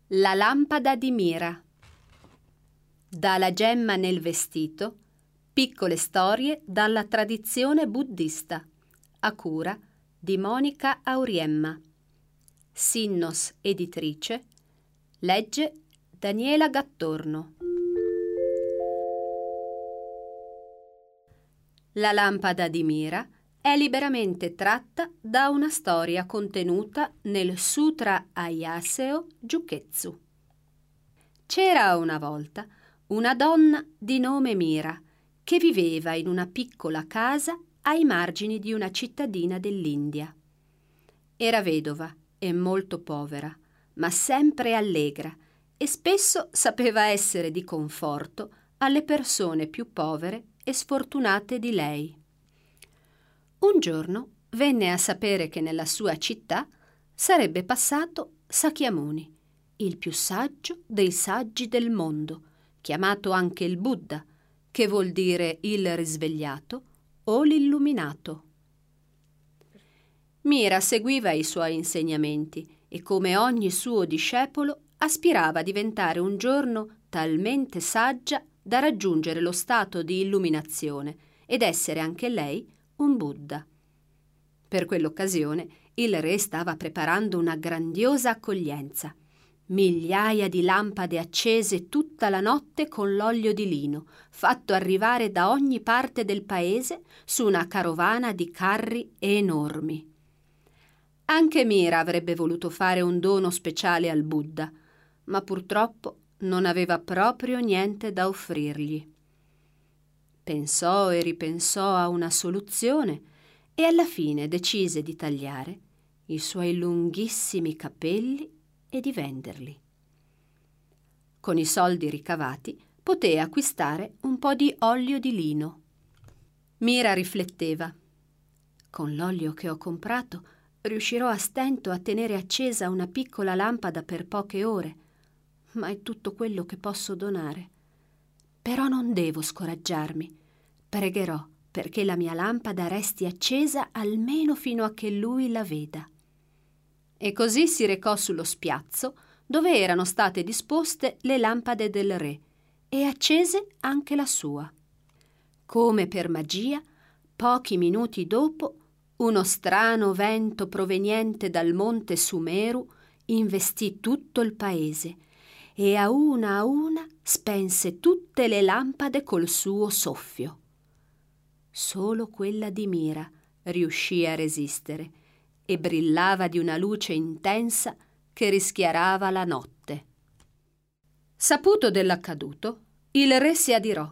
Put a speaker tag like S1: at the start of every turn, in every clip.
S1: La lampada di Mira. Dalla gemma nel vestito, piccole storie dalla tradizione buddista, a cura di Monica Auriemma. Sinnos editrice, legge Daniela Gattorno. La lampada di Mira è liberamente tratta da una storia contenuta nel Sutra Ayaseo Juketsu. C'era una volta una donna di nome Mira che viveva in una piccola casa ai margini di una cittadina dell'India. Era vedova e molto povera, ma sempre allegra, e spesso sapeva essere di conforto alle persone più povere e sfortunate di lei. Un giorno venne a sapere che nella sua città sarebbe passato Sakyamuni, il più saggio dei saggi del mondo, chiamato anche il Buddha, che vuol dire il risvegliato o l'illuminato. Mira seguiva i suoi insegnamenti e, come ogni suo discepolo, aspirava a diventare un giorno talmente saggia da raggiungere lo stato di illuminazione ed essere anche lei un Buddha. Per quell'occasione il re stava preparando una grandiosa accoglienza. Migliaia di lampade accese tutta la notte con l'olio di lino, fatto arrivare da ogni parte del paese su una carovana di carri enormi. Anche Mira avrebbe voluto fare un dono speciale al Buddha, ma purtroppo non aveva proprio niente da offrirgli. Pensò e ripensò a una soluzione e alla fine decise di tagliare i suoi lunghissimi capelli e di venderli. Con i soldi ricavati poté acquistare un po' di olio di lino. Mira rifletteva: con l'olio che ho comprato riuscirò a stento a tenere accesa una piccola lampada per poche ore, ma è tutto quello che posso donare. Però non devo scoraggiarmi. Pregherò perché la mia lampada resti accesa almeno fino a che lui la veda. E così si recò sullo spiazzo dove erano state disposte le lampade del re e accese anche la sua. Come per magia, pochi minuti dopo, uno strano vento proveniente dal monte Sumeru investì tutto il paese e a una spense tutte le lampade col suo soffio. Solo quella di Mira riuscì a resistere e brillava di una luce intensa che rischiarava la notte. Saputo dell'accaduto, il re si adirò.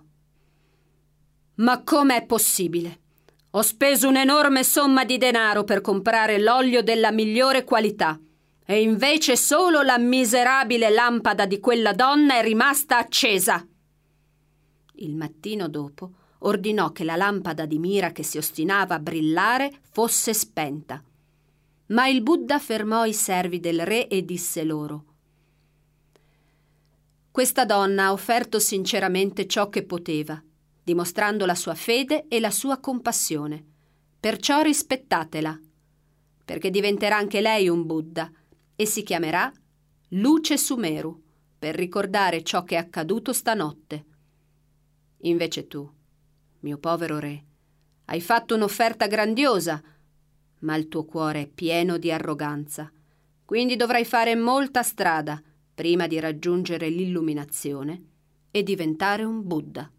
S1: «Ma com'è possibile? Ho speso un'enorme somma di denaro per comprare l'olio della migliore qualità e invece solo la miserabile lampada di quella donna è rimasta accesa!» Il mattino dopo ordinò che la lampada di Mira che si ostinava a brillare fosse spenta. Ma il Buddha fermò i servi del re e disse loro: «Questa donna ha offerto sinceramente ciò che poteva, dimostrando la sua fede e la sua compassione. Perciò rispettatela, perché diventerà anche lei un Buddha e si chiamerà Luce Sumeru, per ricordare ciò che è accaduto stanotte. Invece tu, mio povero re, hai fatto un'offerta grandiosa, ma il tuo cuore è pieno di arroganza, quindi dovrai fare molta strada prima di raggiungere l'illuminazione e diventare un Buddha».